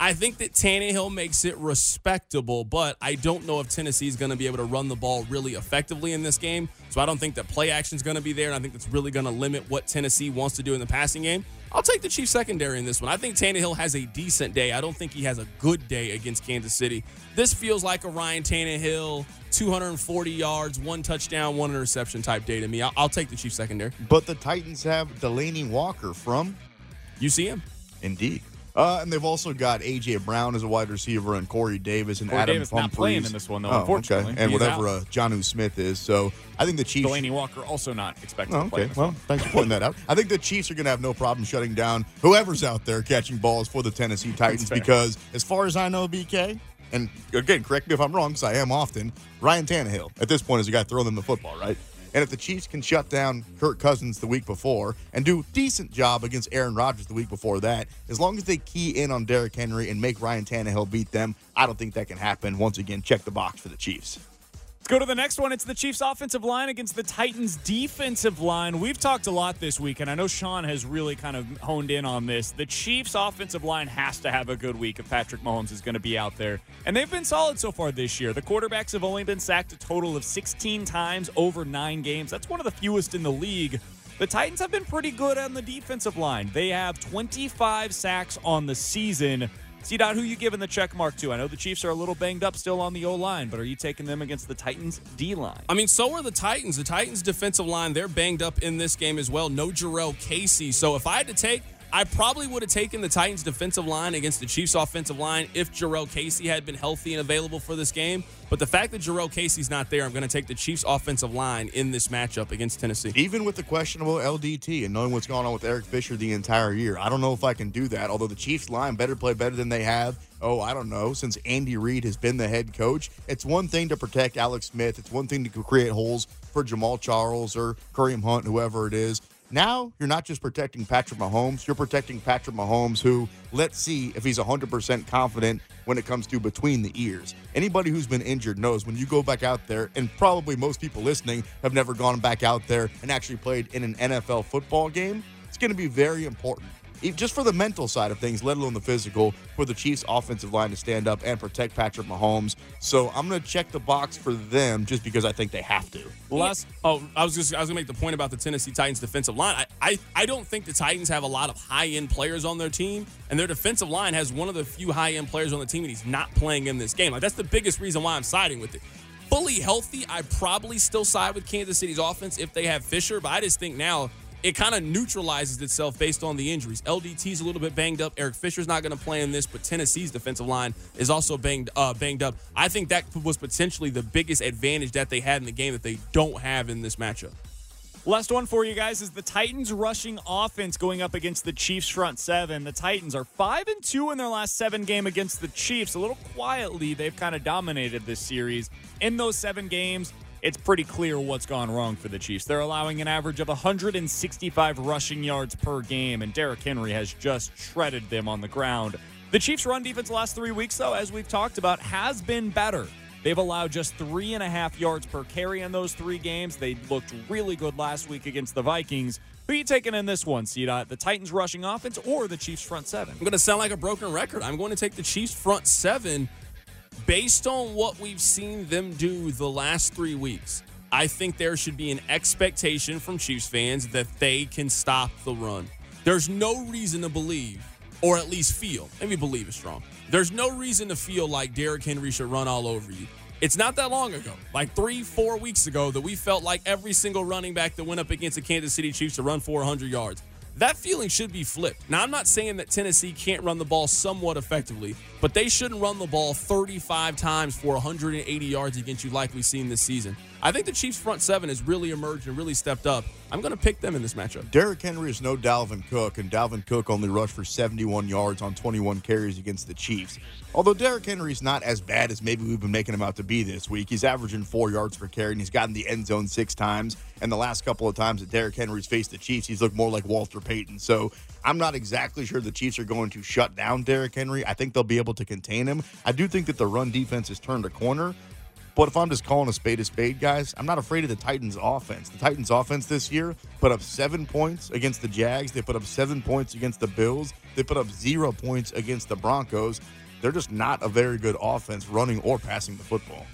I think that Tannehill makes it respectable, but I don't know if Tennessee is going to be able to run the ball really effectively in this game. So I don't think that play action is going to be there, and I think that's really going to limit what Tennessee wants to do in the passing game. I'll take the Chiefs secondary in this one. I think Tannehill has a decent day. I don't think he has a good day against Kansas City. This feels like a Ryan Tannehill, two hundred forty yards, one touchdown, one interception type day to me. I'll, I'll take the Chiefs secondary. But the Titans have Delaney Walker from U C M. Indeed. Uh, and they've also got A J. Brown as a wide receiver and Corey Davis and Corey Adam Davis Humphries. not playing in this one, though, oh, unfortunately. Okay. And He's whatever out. uh, Jonnu Smith is. So I think the Chiefs. Delaney Walker also not expected Oh, to play in okay. this Well, one. thanks for pointing that out. I think the Chiefs are going to have no problem shutting down whoever's out there catching balls for the Tennessee Titans fair. because, as far as I know, B K, and again, correct me if I'm wrong because I am often, Ryan Tannehill at this point is the guy throwing them the football, right? And if the Chiefs can shut down Kirk Cousins the week before and do a decent job against Aaron Rodgers the week before that, as long as they key in on Derrick Henry and make Ryan Tannehill beat them, I don't think that can happen. Once again, check the box for the Chiefs. Let's go to the next one. It's the Chiefs' offensive line against the Titans' defensive line. We've talked a lot this week, and I know Sean has really kind of honed in on this. The Chiefs' offensive line has to have a good week if Patrick Mahomes is going to be out there. And they've been solid so far this year. The quarterbacks have only been sacked a total of sixteen times over nine games. That's one of the fewest in the league. The Titans have been pretty good on the defensive line. They have twenty-five sacks on the season. C-Dot, who you giving the check mark to? I know the Chiefs are a little banged up still on the O-line, but are you taking them against the Titans' D-line? I mean, so are the Titans. The Titans' defensive line, they're banged up in this game as well. No Jarrell Casey. So if I had to take, I probably would have taken the Titans' defensive line against the Chiefs' offensive line if Jarrell Casey had been healthy and available for this game. But the fact that Jarrell Casey's not there, I'm going to take the Chiefs' offensive line in this matchup against Tennessee. Even with the questionable L D T and knowing what's going on with Eric Fisher the entire year, I don't know if I can do that. Although the Chiefs' line better play better than they have, oh, I don't know, since Andy Reid has been the head coach. It's one thing to protect Alex Smith. It's one thing to create holes for Jamal Charles or Kareem Hunt, whoever it is. Now, you're not just protecting Patrick Mahomes, you're protecting Patrick Mahomes, who, let's see if he's one hundred percent confident when it comes to between the ears. Anybody who's been injured knows when you go back out there, and probably most people listening have never gone back out there and actually played in an N F L football game, it's going to be very important. Just for the mental side of things, let alone the physical, for the Chiefs' offensive line to stand up and protect Patrick Mahomes. So I'm going to check the box for them just because I think they have to. Last, oh, I was just I was gonna make the point about the Tennessee Titans defensive line. I, I I don't think the Titans have a lot of high end players on their team, and their defensive line has one of the few high end players on the team, and he's not playing in this game. Like that's the biggest reason why I'm siding with it. Fully healthy, I probably still side with Kansas City's offense if they have Fisher, but I just think now it kind of neutralizes itself based on the injuries. L D T's a little bit banged up. Eric Fisher's not going to play in this, but Tennessee's defensive line is also banged uh, banged up. I think that was potentially the biggest advantage that they had in the game that they don't have in this matchup. Last one for you guys is the Titans rushing offense going up against the Chiefs front seven. The Titans are five and two in their last seven game against the Chiefs. A little quietly, they've kind of dominated this series. In those seven games, it's pretty clear what's gone wrong for the Chiefs. They're allowing an average of one hundred sixty-five rushing yards per game, and Derrick Henry has just shredded them on the ground. The Chiefs' run defense the last three weeks, though, as we've talked about, has been better. They've allowed just three and a half yards per carry in those three games. They looked really good last week against the Vikings. Who are you taking in this one, C-Dot? The Titans rushing offense or the Chiefs front seven? I'm going to sound like a broken record. I'm going to take the Chiefs front seven. Based on what we've seen them do the last three weeks, I think there should be an expectation from Chiefs fans that they can stop the run. There's no reason to believe, or at least feel, maybe believe is strong. There's no reason to feel like Derrick Henry should run all over you. It's not that long ago, like three, four weeks ago, that we felt like every single running back that went up against the Kansas City Chiefs to run four hundred yards. That feeling should be flipped. Now, I'm not saying that Tennessee can't run the ball somewhat effectively, but they shouldn't run the ball thirty-five times for one hundred eighty yards against you like we've seen this season. I think the Chiefs' front seven has really emerged and really stepped up. I'm going to pick them in this matchup. Derrick Henry is no Dalvin Cook, and Dalvin Cook only rushed for seventy-one yards on twenty-one carries against the Chiefs. Although Derrick Henry's not as bad as maybe we've been making him out to be this week. He's averaging four yards per carry, and he's gotten the end zone six times. And the last couple of times that Derrick Henry's faced the Chiefs, he's looked more like Walter Payton. So I'm not exactly sure the Chiefs are going to shut down Derrick Henry. I think they'll be able to contain him. I do think that the run defense has turned a corner. But if I'm just calling a spade a spade, guys, I'm not afraid of the Titans' offense. The Titans' offense this year put up seven points against the Jags. They put up seven points against the Bills. They put up zero points against the Broncos. They're just not a very good offense running or passing the football.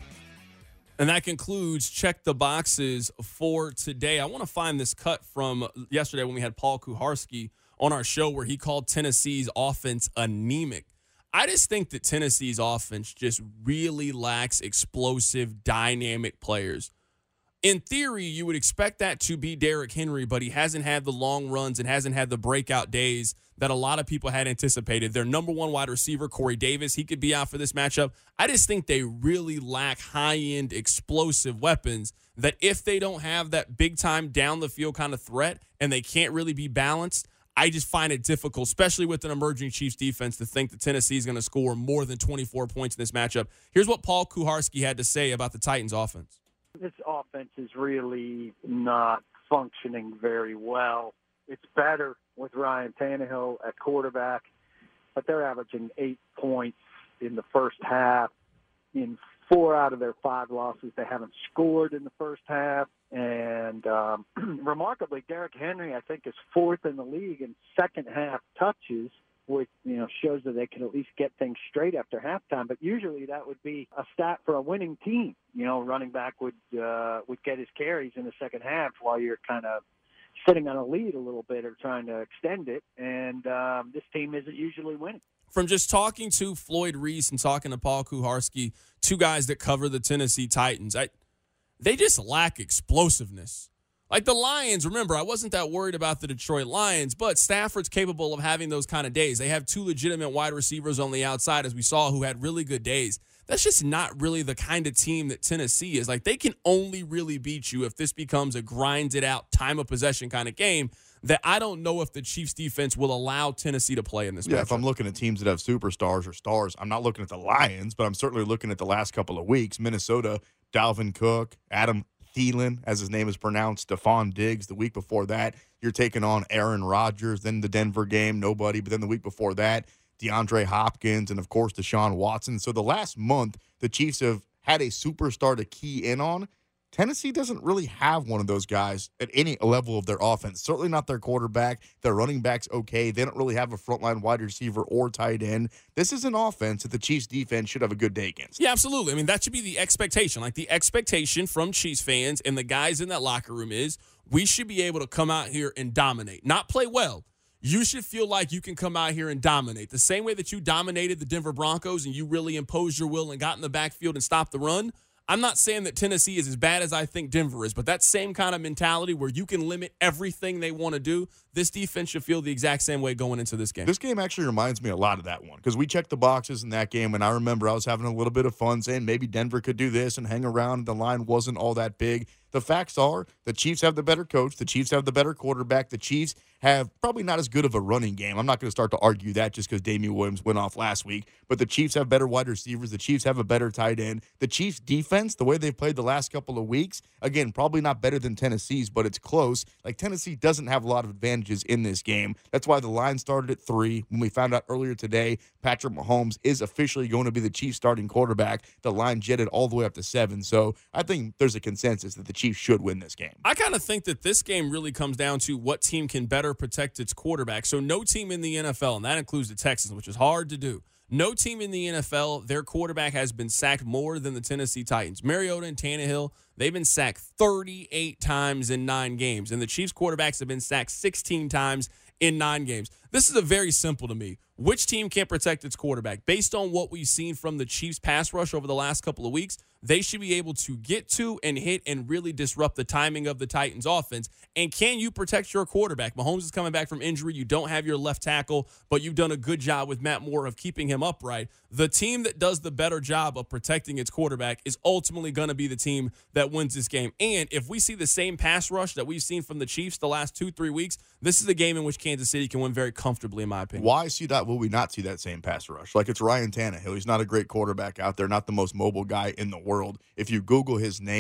And that concludes Check the Boxes for today. I want to find this cut from yesterday when we had Paul Kuharsky on our show where he called Tennessee's offense anemic. I just think that Tennessee's offense just really lacks explosive, dynamic players. In theory, you would expect that to be Derrick Henry, but he hasn't had the long runs and hasn't had the breakout days that a lot of people had anticipated. Their number one wide receiver, Corey Davis, he could be out for this matchup. I just think they really lack high-end explosive weapons that if they don't have that big-time down-the-field kind of threat and they can't really be balanced, I just find it difficult, especially with an emerging Chiefs defense, to think that Tennessee is going to score more than twenty-four points in this matchup. Here's what Paul Kuharsky had to say about the Titans' offense. This offense is really not functioning very well. It's better with Ryan Tannehill at quarterback, but they're averaging eight points in the first half. In four out of their five losses, they haven't scored in the first half. And um, remarkably, Derrick Henry, I think, is fourth in the league in second half touches, which, you know, shows that they can at least get things straight after halftime. But usually that would be a stat for a winning team. You know, running back would uh, would get his carries in the second half while you're kind of sitting on a lead a little bit or trying to extend it. And um, this team isn't usually winning. From just talking to Floyd Reese and talking to Paul Kuharsky, two guys that cover the Tennessee Titans, I, they just lack explosiveness. Like the Lions, remember, I wasn't that worried about the Detroit Lions, but Stafford's capable of having those kind of days. They have two legitimate wide receivers on the outside, as we saw, who had really good days. That's just not really the kind of team that Tennessee is. Like, they can only really beat you if this becomes a grinded-out, time of possession kind of game that I don't know if the Chiefs defense will allow Tennessee to play in this Yeah, matchup. if I'm looking at teams that have superstars or stars, I'm not looking at the Lions, but I'm certainly looking at the last couple of weeks. Minnesota, Dalvin Cook, Adam Thielen, as his name is pronounced, Stephon Diggs. The week before that, you're taking on Aaron Rodgers. Then the Denver game, nobody. But then the week before that, DeAndre Hopkins and, of course, Deshaun Watson. So the last month, the Chiefs have had a superstar to key in on. Tennessee doesn't really have one of those guys at any level of their offense. Certainly not their quarterback. Their running back's okay. They don't really have a frontline wide receiver or tight end. This is an offense that the Chiefs defense should have a good day against. Yeah, absolutely. I mean, that should be the expectation. Like, the expectation from Chiefs fans and the guys in that locker room is we should be able to come out here and dominate. Not play well. You should feel like you can come out here and dominate. The same way that you dominated the Denver Broncos and you really imposed your will and got in the backfield and stopped the run. I'm not saying that Tennessee is as bad as I think Denver is, but that same kind of mentality where you can limit everything they want to do, this defense should feel the exact same way going into this game. This game actually reminds me a lot of that one because we checked the boxes in that game, and I remember I was having a little bit of fun saying maybe Denver could do this and hang around. The line wasn't all that big. The facts are the Chiefs have the better coach. The Chiefs have the better quarterback. The Chiefs have probably not as good of a running game. I'm not going to start to argue that just because Damian Williams went off last week. But the Chiefs have better wide receivers. The Chiefs have a better tight end. The Chiefs' defense, the way they've played the last couple of weeks, again, probably not better than Tennessee's, but it's close. Like, Tennessee doesn't have a lot of advantages in this game. That's why the line started at three. When we found out earlier today, Patrick Mahomes is officially going to be the Chiefs' starting quarterback. The line jetted all the way up to seven. So I think there's a consensus that the Chiefs should win this game. I kind of think that this game really comes down to what team can better protect its quarterback. So no team in the N F L, and that includes the Texans, which is hard to do. No team in the N F L, their quarterback has been sacked more than the Tennessee Titans. Mariota and Tannehill, they've been sacked thirty-eight times in nine games, and the Chiefs quarterbacks have been sacked sixteen times in nine games. This is a very simple to me. Which team can protect its quarterback? Based on what we've seen from the Chiefs pass rush over the last couple of weeks, they should be able to get to and hit and really disrupt the timing of the Titans offense. And can you protect your quarterback? Mahomes is coming back from injury. You don't have your left tackle, but you've done a good job with Matt Moore of keeping him upright. The team that does the better job of protecting its quarterback is ultimately going to be the team that wins this game. And if we see the same pass rush that we've seen from the Chiefs the last two, three weeks, this is a game in which Kansas City can win very comfortably, in my opinion. Why see that? Will we not see that same pass rush? Like, it's Ryan Tannehill. He's not a great quarterback out there, not the most mobile guy in the world. If you Google his name,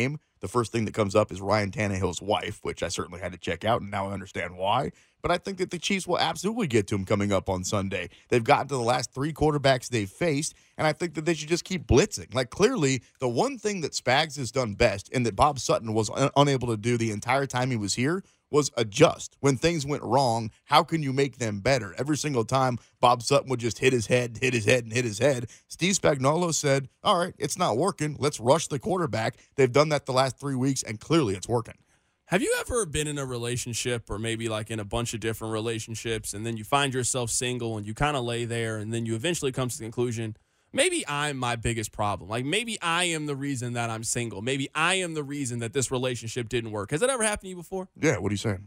the first thing that comes up is Ryan Tannehill's wife, which I certainly had to check out, and now I understand why. But I think that the Chiefs will absolutely get to him coming up on Sunday. They've gotten to the last three quarterbacks they've faced, and I think that they should just keep blitzing. Like, clearly, the one thing that Spags has done best and that Bob Sutton was un- unable to do the entire time he was here was adjust. When things went wrong, how can you make them better? Every single time, Bob Sutton would just hit his head, hit his head, and hit his head. Steve Spagnuolo said, all right, it's not working. Let's rush the quarterback. They've done that the last three weeks, and clearly it's working. Have you ever been in a relationship or maybe like in a bunch of different relationships and then you find yourself single and you kind of lay there and then you eventually come to the conclusion, maybe I'm my biggest problem. Like maybe I am the reason that I'm single. Maybe I am the reason that this relationship didn't work. Has that ever happened to you before? Yeah, what are you saying?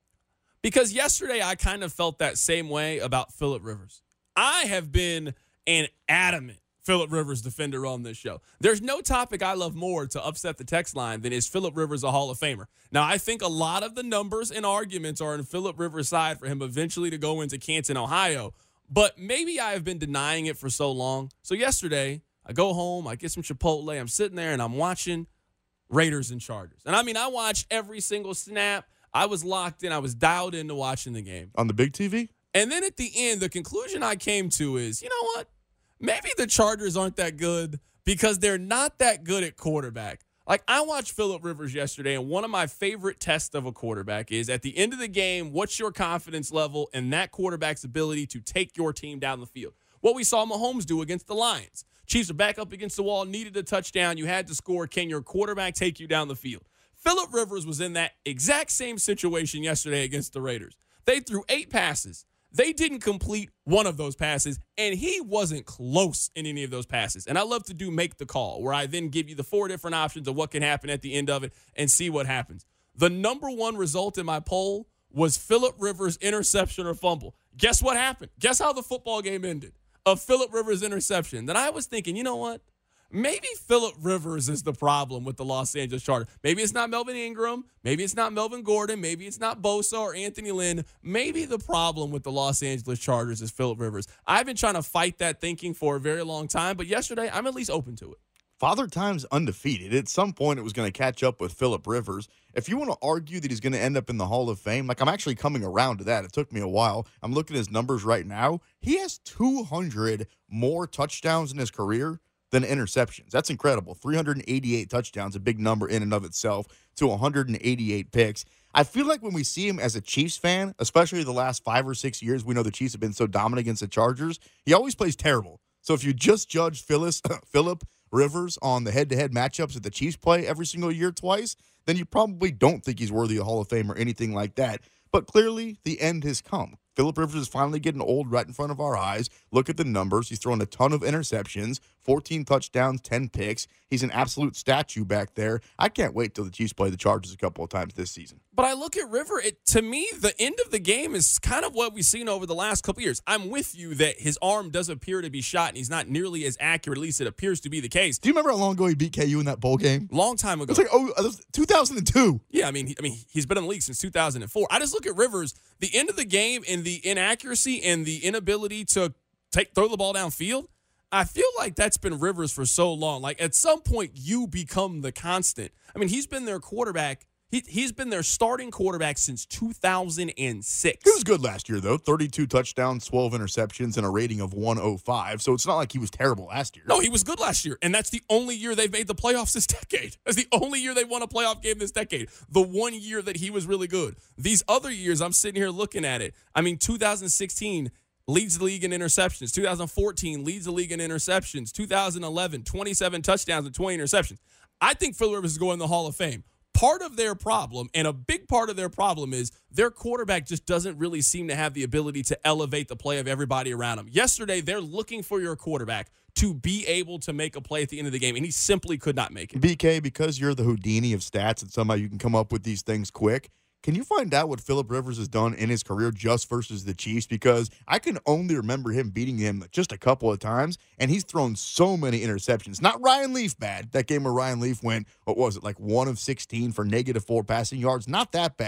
Because yesterday I kind of felt that same way about Phillip Rivers. I have been an adamant Phillip Rivers defender on this show. There's no topic I love more to upset the text line than is Phillip Rivers a Hall of Famer. Now, I think a lot of the numbers and arguments are on Phillip Rivers' side for him eventually to go into Canton, Ohio, but maybe I have been denying it for so long. So yesterday, I go home, I get some Chipotle, I'm sitting there and I'm watching Raiders and Chargers. And I mean, I watched every single snap. I was locked in. I was dialed into watching the game. On the big T V? And then at the end, the conclusion I came to is, you know what? Maybe the Chargers aren't that good because they're not that good at quarterback. Like, I watched Phillip Rivers yesterday, and one of my favorite tests of a quarterback is at the end of the game, what's your confidence level and that quarterback's ability to take your team down the field? What we saw Mahomes do against the Lions. Chiefs are back up against the wall, needed a touchdown. You had to score. Can your quarterback take you down the field? Phillip Rivers was in that exact same situation yesterday against the Raiders. They threw eight passes. They didn't complete one of those passes, and he wasn't close in any of those passes. And I love to do make the call, where I then give you the four different options of what can happen at the end of it and see what happens. The number one result in my poll was Phillip Rivers' interception or fumble. Guess what happened? Guess how the football game ended? A Phillip Rivers interception. Then I was thinking, you know what? Maybe Phillip Rivers is the problem with the Los Angeles Chargers. Maybe it's not Melvin Ingram. Maybe it's not Melvin Gordon. Maybe it's not Bosa or Anthony Lynn. Maybe the problem with the Los Angeles Chargers is Phillip Rivers. I've been trying to fight that thinking for a very long time, but yesterday I'm at least open to it. Father Time's undefeated. At some point, it was going to catch up with Phillip Rivers. If you want to argue that he's going to end up in the Hall of Fame, like I'm actually coming around to that. It took me a while. I'm looking at his numbers right now. He has two hundred more touchdowns in his career than interceptions. That's incredible. three hundred eighty-eight touchdowns, a big number in and of itself, to one hundred eighty-eight picks. I feel like when we see him as a Chiefs fan, especially the last five or six years, we know the Chiefs have been so dominant against the Chargers, he always plays terrible. So if you just judge Phyllis, Phillip Rivers on the head-to-head matchups that the Chiefs play every single year twice, then you probably don't think he's worthy of Hall of Fame or anything like that. But clearly, the end has come. Phillip Rivers is finally getting old right in front of our eyes. Look at the numbers. He's thrown a ton of interceptions, fourteen touchdowns, ten picks. He's an absolute statue back there. I can't wait till the Chiefs play the Chargers a couple of times this season. But I look at River, it, to me, the end of the game is kind of what we've seen over the last couple of years. I'm with you that his arm does appear to be shot, and he's not nearly as accurate. At least it appears to be the case. Do you remember how long ago he beat K U in that bowl game? Long time ago. It's like, oh, it was two thousand two. Yeah, I mean, he, I mean, he's been in the league since two thousand four. I just look at Rivers, the end of the game and the inaccuracy and the inability to take throw the ball downfield. I feel like that's been Rivers for so long. Like, at some point, you become the constant. I mean, he's been their quarterback. He, he's been their starting quarterback since two thousand six. He was good last year, though. thirty-two touchdowns, twelve interceptions, and a rating of one oh five. So it's not like he was terrible last year. No, he was good last year. And that's the only year they've made the playoffs this decade. That's the only year they won a playoff game this decade. The one year that he was really good. These other years, I'm sitting here looking at it. I mean, two thousand sixteen leads the league in interceptions. two thousand fourteen leads the league in interceptions. two thousand eleven, twenty-seven touchdowns and twenty interceptions. I think Phillip Rivers is going to the Hall of Fame. Part of their problem, and a big part of their problem, is their quarterback just doesn't really seem to have the ability to elevate the play of everybody around him. Yesterday, they're looking for your quarterback to be able to make a play at the end of the game, and he simply could not make it. B K, because you're the Houdini of stats and somehow you can come up with these things quick, can you find out what Phillip Rivers has done in his career just versus the Chiefs? Because I can only remember him beating him just a couple of times, and he's thrown so many interceptions. Not Ryan Leaf bad. That game where Ryan Leaf went, what was it, like one of sixteen for negative four passing yards? Not that bad.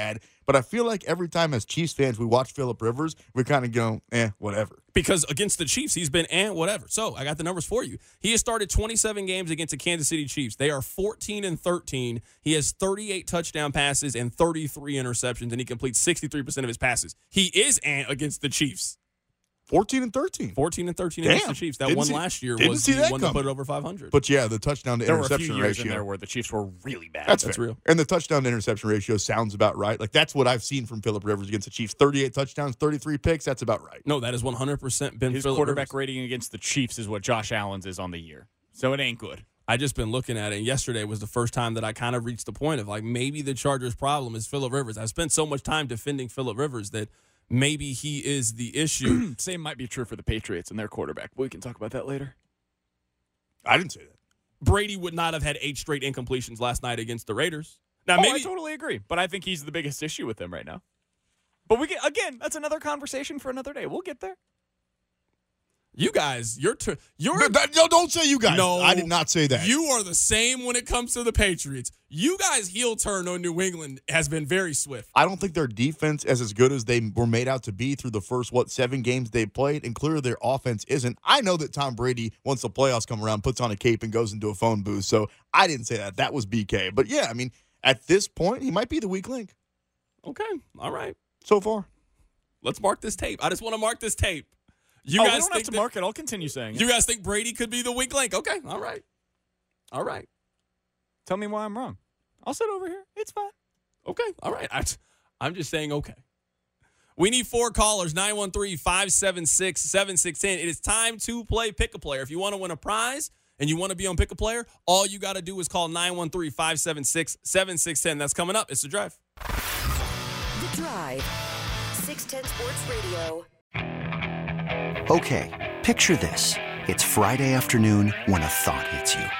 But I feel like every time as Chiefs fans we watch Phillip Rivers, we kind of go, eh, whatever. Because against the Chiefs, he's been eh, whatever. So I got the numbers for you. He has started twenty-seven games against the Kansas City Chiefs. They are fourteen and thirteen. He has thirty-eight touchdown passes and thirty-three interceptions, and he completes sixty-three percent of his passes. He is eh against the Chiefs. fourteen and thirteen. fourteen and thirteen Damn. against the Chiefs. That Didn't one see- last year didn't was see the that one that coming. put it over five hundred. But yeah, the touchdown to There were a interception few years ratio. in there where the Chiefs were really bad. That's, That's fair. real. And the touchdown to interception ratio sounds about right. Like, that's what I've seen from Phillip Rivers against the Chiefs. thirty-eight touchdowns, thirty-three picks. That's about right. No, that is one hundred percent been His Phillip quarterback Rivers. rating against the Chiefs is what Josh Allen's is on the year. So it ain't good. I just been looking at it, and yesterday was the first time that I kind of reached the point of, like, maybe the Chargers' problem is Phillip Rivers. I've spent so much time defending Phillip Rivers that maybe he is the issue. Same might be true for the Patriots and their quarterback. We can talk about that later. I didn't say that. Brady would not have had eight straight incompletions last night against the Raiders. Now, Oh, maybe I totally agree, but I think he's the biggest issue with them right now. But we get again, that's another conversation for another day. We'll get there. you guys, you're ter- you're No, that- no, don't say you guys. No, I did not say that. You are the same when it comes to the Patriots. You guys' heel turn on New England has been very swift. I don't think their defense is as good as they were made out to be through the first, what, seven games they played, and clearly their offense isn't. I know that Tom Brady, once the playoffs come around, puts on a cape and goes into a phone booth, so I didn't say that. That was B K. But, yeah, I mean, at this point, he might be the weak link Okay, all right. so far. Let's mark this tape. I just want to mark this tape. You oh, guys we don't think have to that- mark it. I'll continue saying it. You guys think Brady could be the weak link? Okay, all right. All right. Tell me why I'm wrong. I'll sit over here. It's fine. Okay, all right. I, I'm just saying okay. We need four callers, nine one three, five seven six, seven six one zero. It is time to play Pick a Player. If you want to win a prize and you want to be on Pick a Player, all you got to do is call nine one three, five seven six, seven six one zero. That's coming up. It's The Drive. The Drive. six ten Sports Radio. Okay, picture this. It's Friday afternoon when a thought hits you.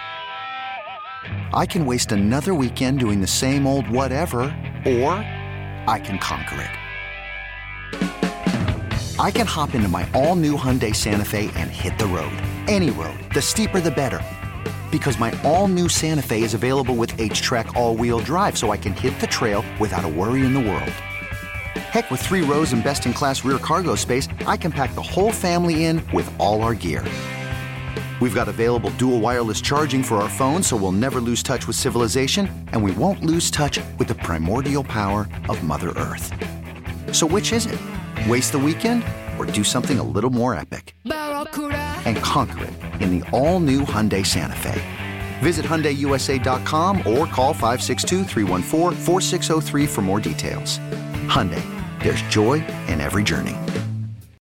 I can waste another weekend doing the same old whatever, or I can conquer it. I can hop into my all-new Hyundai Santa Fe and hit the road. Any road. The steeper, the better. Because my all-new Santa Fe is available with H-Track all-wheel drive, so I can hit the trail without a worry in the world. Heck, with three rows and best-in-class rear cargo space, I can pack the whole family in with all our gear. We've got available dual wireless charging for our phones, so we'll never lose touch with civilization, and we won't lose touch with the primordial power of Mother Earth. So which is it? Waste the weekend or do something a little more epic? And conquer it in the all-new Hyundai Santa Fe. Visit Hyundai U S A dot com or call five six two, three one four, four six zero three for more details. Hyundai, there's joy in every journey.